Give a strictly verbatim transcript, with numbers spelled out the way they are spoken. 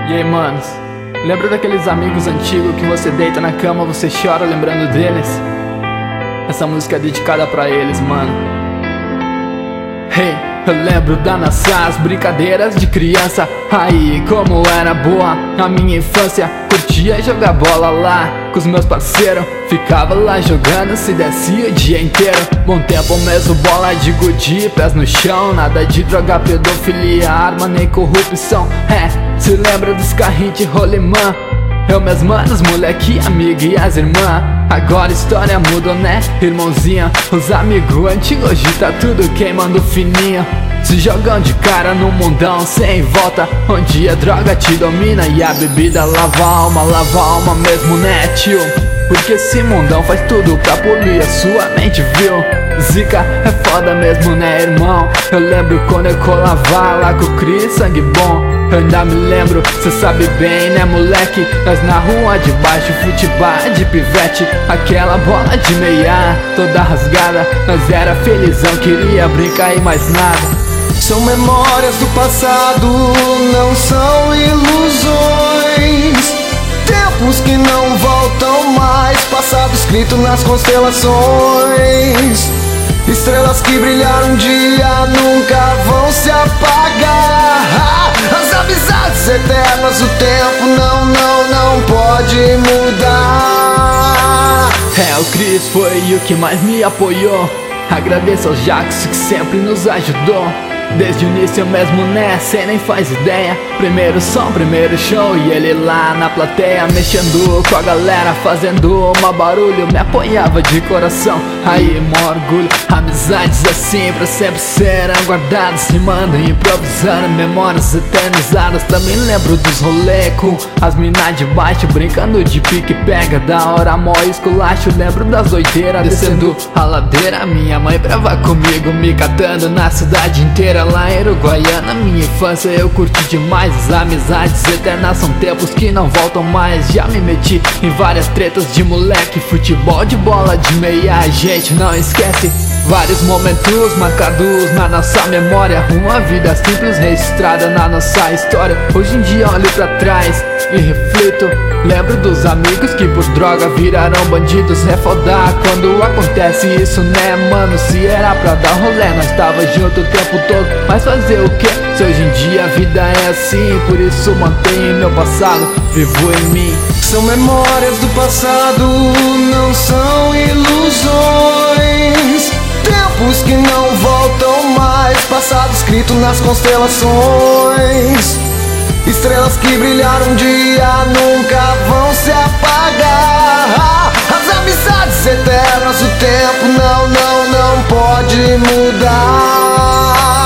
E aí, manos, lembra daqueles amigos antigos que você deita na cama, você chora lembrando deles? Essa música é dedicada pra eles, mano. Hey, eu lembro das nossas brincadeiras de criança. Aí, como era boa a minha infância. Curtia jogar bola lá com os meus parceiros. Ficava lá jogando, se descia o dia inteiro. Bom tempo mesmo, bola de gude, pés no chão. Nada de droga, pedofilia, arma nem corrupção. É, se lembra dos carrinhos de rolimã? Eu, meus manos, moleque, amigo e as irmãs. Agora a história mudou, né, irmãozinha? Os amigos antigos, hoje tá tudo queimando fininho. Se jogam de cara no mundão sem volta, onde a droga te domina e a bebida lava a alma, lava a alma mesmo, né, tio? Porque esse mundão faz tudo pra poluir a sua mente, viu? Zica é foda mesmo, né, irmão? Eu lembro quando eu colava lá com o Cris, sangue bom. Eu ainda me lembro, cê sabe bem, né, moleque? Nós na rua de baixo, futebol de pivete. Aquela bola de meia, toda rasgada. Nós era felizão, queria brincar e mais nada. São memórias do passado, não são ilusões. Tempos que não voltam mais, passado escrito nas constelações. Estrelas que brilharam um dia nunca vão se apagar. As amizades eternas, o tempo não, não, não pode mudar. É, o Cris foi o que mais me apoiou. Agradeço ao Jax que sempre nos ajudou. Desde o início mesmo, né, cê nem faz ideia. Primeiro som, primeiro show e ele lá na plateia, mexendo com a galera, fazendo uma barulho. Me apoiava de coração, aí mó orgulho. Amizades assim pra sempre serão guardadas, rimando e improvisando, memórias eternizadas. Também lembro dos rolê com as minas de baixo, brincando de pique-pega, da hora mó esculacho. Lembro das doideiras, descendo a ladeira, minha mãe brava comigo, me catando na cidade inteira. Lá em Uruguaiana, minha infância eu curti demais. As amizades eternas são tempos que não voltam mais. Já me meti em várias tretas de moleque, futebol de bola de meia, a gente não esquece. Vários momentos marcados na nossa memória, uma vida simples registrada na nossa história. Hoje em dia olho pra trás e reflito, lembro dos amigos que por droga viraram bandidos. É foda quando acontece isso, né, mano? Se era pra dar rolê, nós tava junto o tempo todo. Mas fazer o que? Se hoje em dia a vida é assim, por isso mantenho meu passado vivo em mim. São memórias do passado, não são ilusões. Tempos que não voltam mais, passado escrito nas constelações. Estrelas que brilharam um dia nunca vão se apagar. As amizades eternas, o tempo não, não, não pode mudar.